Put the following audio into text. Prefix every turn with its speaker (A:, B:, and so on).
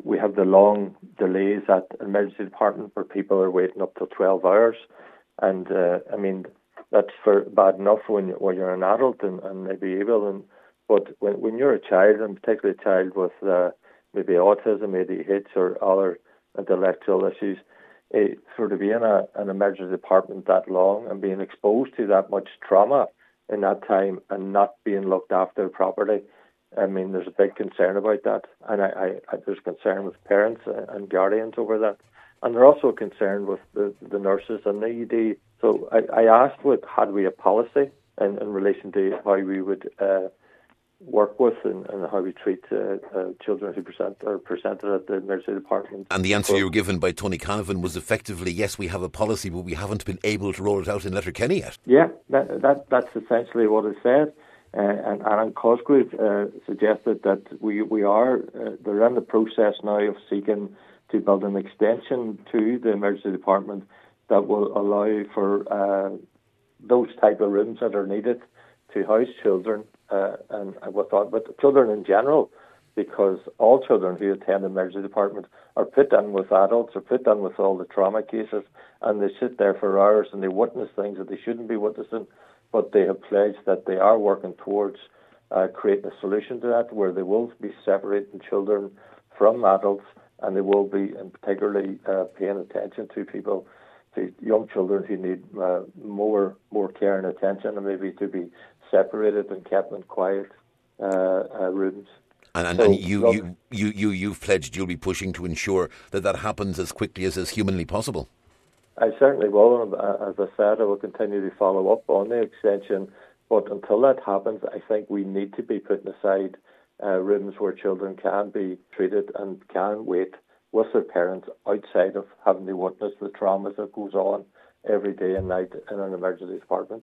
A: we have the long delays at emergency department where people are waiting up to 12 hours. And, that's bad enough when you're an adult and maybe able. But when you're a child, and particularly a child with maybe autism, ADHD, or other intellectual issues, for to be in an emergency department that long and being exposed to that much trauma in that time and not being looked after properly, there's a big concern about that. And there's concern with parents and guardians over that. And they're also concerned with the nurses and the ED. So I asked, had we a policy in relation to how we would work with and how we treat children who presented at the emergency department.
B: And the answer you were given by Tony Canavan was effectively, yes, we have a policy, but we haven't been able to roll it out in Letterkenny yet.
A: Yeah, that's essentially what it said. And Anne Cosgrave suggested that we are, they're in the process now of seeking to build an extension to the emergency department that will allow for those type of rooms that are needed to house children and but children in general, because all children who attend the emergency department are put in with adults, are put in with all the trauma cases, and they sit there for hours and they witness things that they shouldn't be witnessing, but they have pledged that they are working towards creating a solution to that, where they will be separating children from adults, and they will be particularly paying attention to young children who need more care and attention, and maybe to be separated and kept in quiet rooms.
B: And you've pledged you'll be pushing to ensure that happens as quickly as is humanly possible.
A: I certainly will. As I said, I will continue to follow up on the extension. But until that happens, I think we need to be putting aside rooms where children can be treated and can wait with their parents outside of having to witness the traumas that goes on every day and night in an emergency department.